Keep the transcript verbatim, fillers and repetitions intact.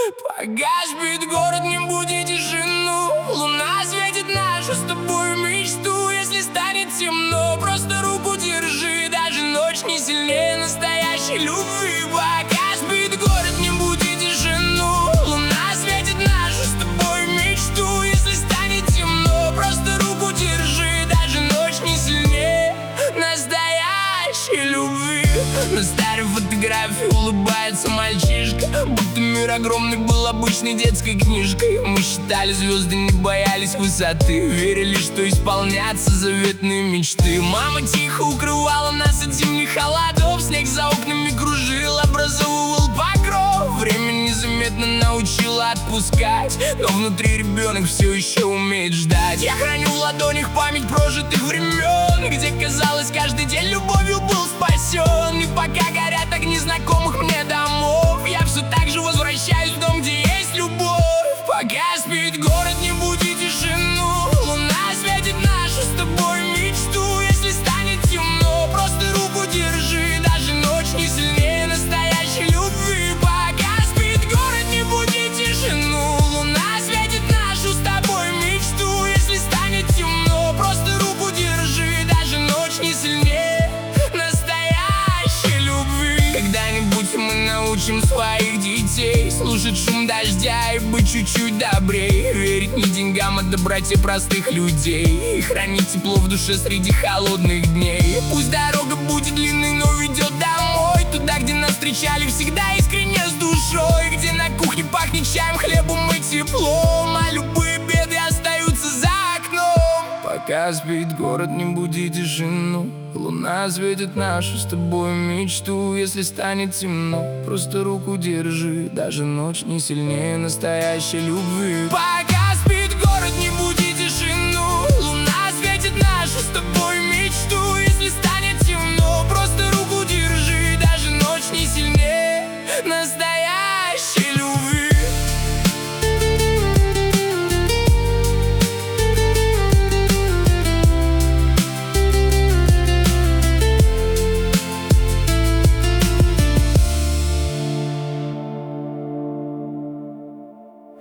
Пока спит город, не буди тишину. Луна светит нашу с тобой мечту. Если станет темно, просто руку держи. Даже ночь не сильнее настоящей любви. Пока спит город, не буди тишину. Луна светит нашу с тобой мечту. Если станет темно, просто руку держи. Даже ночь не сильнее настоящей любви. На старой фотографии улыбается мальчишка, будто мир огромный был обычной детской книжкой. Мы считали звезды, не боялись высоты, верили, что исполнятся заветные мечты. Мама тихо укрывала нас от зимних холодов. Снег за окнами кружил, образовывал покров. Время незаметно научило отпускать, но внутри ребенок все еще умеет ждать. Я храню в ладонях память прожитых времен, где, казалось, каждый день любовью был спасен. И пока горят огни знакомых мне домов, я все так же возвращаюсь в дом, где есть любовь. Пока спит город, не буди тишину. Луна светит нашу с тобой мечту. Если станет темно, просто руку держи. Даже ночь не сильнее настоящей любви. Пока спит город, не буди тишину. Луна светит нашу с тобой мечту. Если станет темно, просто руку держи. Даже ночь не сильнее настоящей любви. Когда-нибудь мы научим своих детей слушать шум дождя и быть чуть-чуть добрее, верить не деньгам, а доброте простых людей, и хранить тепло в душе среди холодных дней. Пусть дорога будет длинной, но ведет домой, туда, где нас встречали всегда искренне с душой, где на кухне пахнет чаем, хлебом и теплом, а любые беды остаются за окном. Пока спит город, не буди тишину. Луна светит нашу с тобой мечту. Если станет темно, просто руку держи. Даже ночь не сильнее настоящей любви. Пока спит город, не буди тишину. Луна светит нашу с тобой мечту.